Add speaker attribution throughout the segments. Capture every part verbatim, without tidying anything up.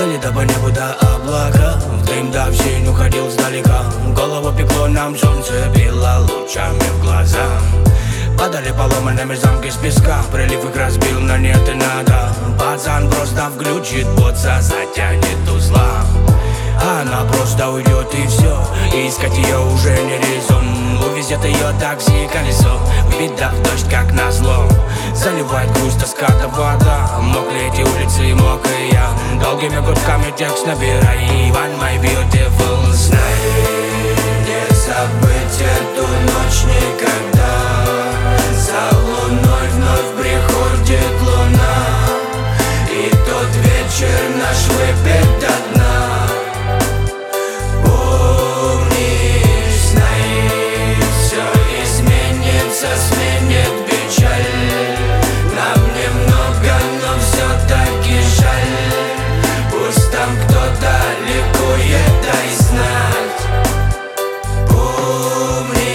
Speaker 1: Летели до по небу до облака, в дым да в синь уходил сдалека. Голову пекло, нам солнце било лучами в глаза. Падали поломанными замки с песка, прилив их разбил, но нет и надо. Пацан просто включит боца, затянет узла. Она просто уйдет и все, и искать ее уже не резон. Увезет ее такси колесо, в беда в дождь как назло. Заливает грусть, тоска да вода, мокли эти улицы, мог и я. Долгими гудками текст набирай, One my beautiful. Знай, не забыть эту ночь никогда. За луной вновь приходит луна, и тот вечер наш выпит до дна. Сменит печаль. Нам немного, но все-таки жаль. Пусть там кто-то ликует, дай знать. Помни.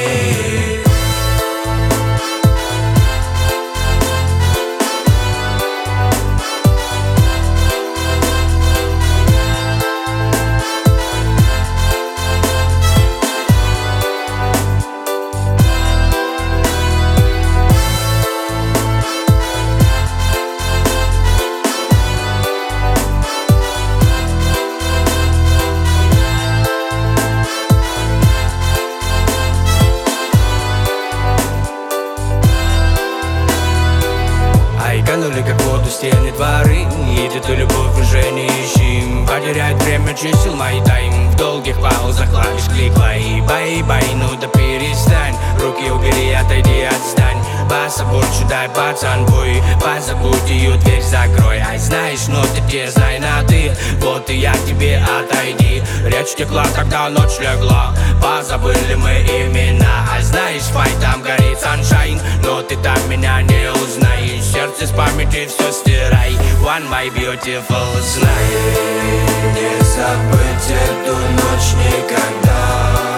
Speaker 1: Канули как в воду стены дворы, едет и любовь уже не ищи. Потеряет время чисел мой тайм, в долгих паузах клавиш клик-бай. Бай-бай, ну да перестань, руки убери, отойди, отстань. Баса больше дай, пацан, бой, позабудь ее, дверь закрой. Ай, знаешь, но ты те, знай на ты, вот и я тебе отойди. Речь текла, когда ночь легла, позабыли мы имена. Ай, знаешь, фай, там горит саншайн, но ты там меня не узнаешь. Сердце с памяти все стирай, One my beautiful. Знай, не забыть эту ночь никогда.